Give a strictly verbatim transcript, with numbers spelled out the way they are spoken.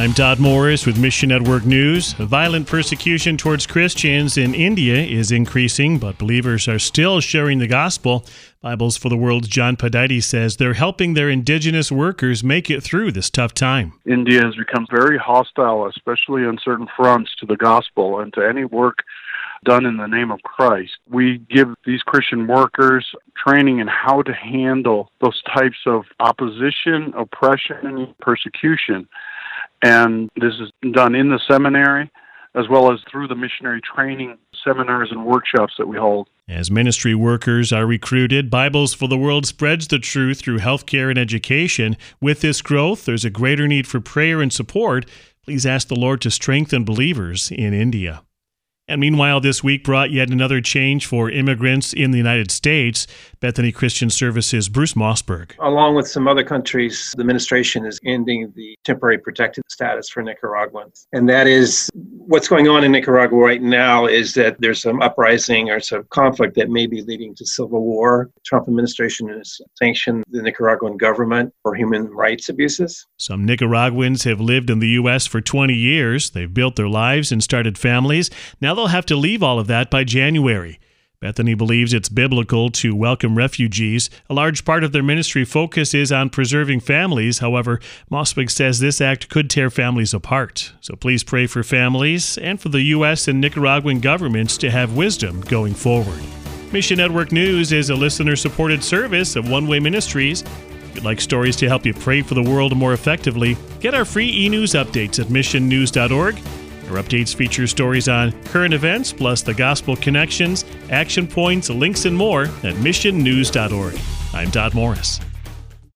I'm Todd Morris with Mission Network News. Violent persecution towards Christians in India is increasing, but believers are still sharing the gospel. Bibles for the World's John Padites says they're helping their indigenous workers make it through this tough time. India has become very hostile, especially on certain fronts, to the gospel and to any work done in the name of Christ. We give these Christian workers training in how to handle those types of opposition, oppression, and persecution. And this is done in the seminary as well as through the missionary training seminars and workshops that we hold. As ministry workers are recruited, Bibles for the World spreads the truth through healthcare and education. With this growth, there's a greater need for prayer and support. Please ask the Lord to strengthen believers in India. And meanwhile, this week brought yet another change for immigrants in the United States. Bethany Christian Services' Bruce Mossberg. Along with some other countries, the administration is ending the temporary protected status for Nicaraguans. And that is what's going on in Nicaragua right now is that there's some uprising or some conflict that may be leading to civil war. The Trump administration has sanctioned the Nicaraguan government for human rights abuses. Some Nicaraguans have lived in the U S for twenty years. They've built their lives and started families. Now they'll have to leave all of that by January. Bethany believes it's biblical to welcome refugees. A large part of their ministry focus is on preserving families. However, Mossberg says this act could tear families apart. So please pray for families and for the U S and Nicaraguan governments to have wisdom going forward. Mission Network News is a listener-supported service of One Way Ministries. If you'd like stories to help you pray for the world more effectively, get our free e-news updates at mission news dot org. Our updates feature stories on current events, plus the gospel connections, action points, links, and more at mission news dot org. I'm Todd Morris.